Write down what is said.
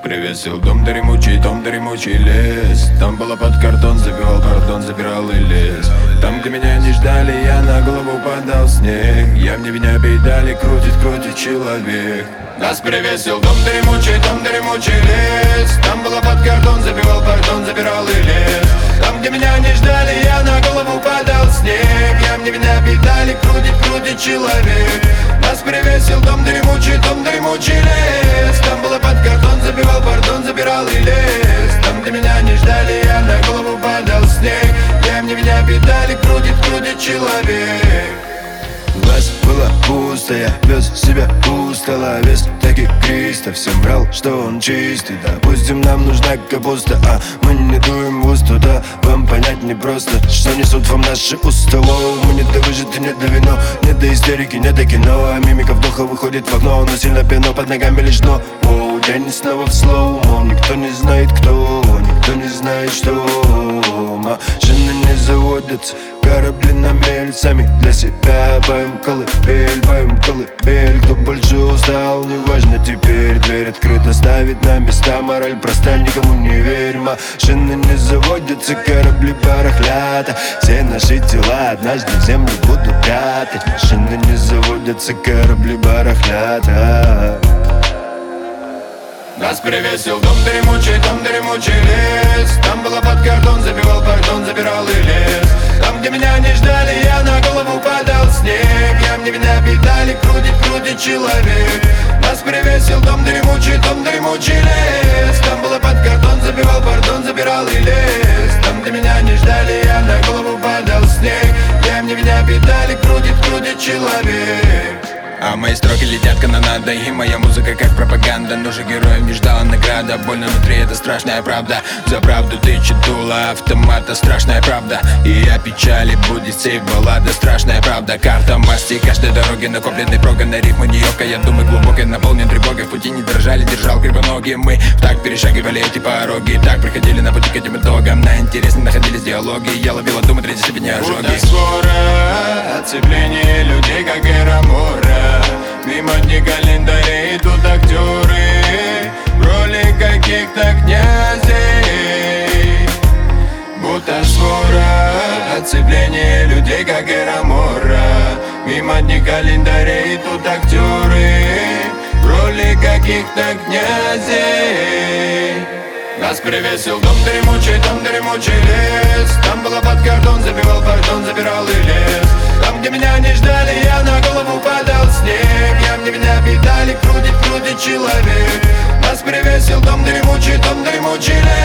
привесил дом дремучий лес. Там было под картон, забивал пардон, забирал и лес. Там, где меня не ждали, я на голову падал снег. Я мне меня педали, крутит человек. Нас привесил дом дремучий лес. Там было под картон, забивал пардон, забирал и лес. Там, где меня не ждали, я на голову падал снег. Я мне меня педали, крутит человек. Нас привесил дом дремучий лес. Там было под картон, забивал пардон, забирал и лес. Там, где меня не ждали, я на голову падал снег. Я мне меня педали, крутит человек. Глаз было пусто, я вез себя пусто. Вес таки Криста, всем врал, что он чистый. Допустим, нам нужна капуста, а мы не дуем в уста. Да, вам понять непросто, что несут вам наши уста. Мы не до выжить и не до вино, не до истерики, не до кино. А мимика вдоха выходит в окно, но сильно пено, под ногами лишь дно. День снова в слоумо, никто не знает кто, никто не знает что. Машины не заводятся, корабли на мель. Сами для себя поем колыбель. Кто больше устал, неважно теперь. Дверь открыта, ставит на места. Мораль проста, никому не верь. Машины не заводятся, корабли барахлят. Все наши тела однажды в землю будут прятать. Машины не заводятся, корабли барахлят. Нас привесил дом дремучий лес. Там было под картон, забивал пардон, забирал и лес. Там, где меня не ждали, я на голову падал снег. Я мне меня педали, крутит человек. Нас привесил дом дремучий лес. Там было под картон, забивал пардон, забирал и лес. Там, где меня не ждали, я на голову падал снег. Я мне меня педали, крутит человек. А мои строки летят канонадой, и моя музыка как пропаганда. Но же героев не ждала награда. Больно внутри, это страшная правда. За правду тычет дуло автомата, страшная правда. И о печали будет сейф баллада, страшная правда. Карта масти каждой дороги, накопленный прога на рифму Нью-Йорка. Я думаю глубокой, наполнен тревогой. В пути не дрожали, держал кривоногие. Мы так перешагивали эти пороги. Так приходили на пути к этим итогам. На интерес не находились диалоги. Я ловила думы третьей степени ожоги. Будто скоро оцепление людей, как Эрамора. Мимо дней календарей идут актеры в роли каких-то князей. Будто скоро оцепление людей, как Эрамора. Мимо дней календарей идут актеры в роли каких-то князей. Нас привесил дом дремучий лес. Там было под картон, забивал пардон, забирал и лес. Там, где меня не ждали, я на голову падал снег. Я мне меня педали, крутит человек. Нас привесил дом дремучий лес.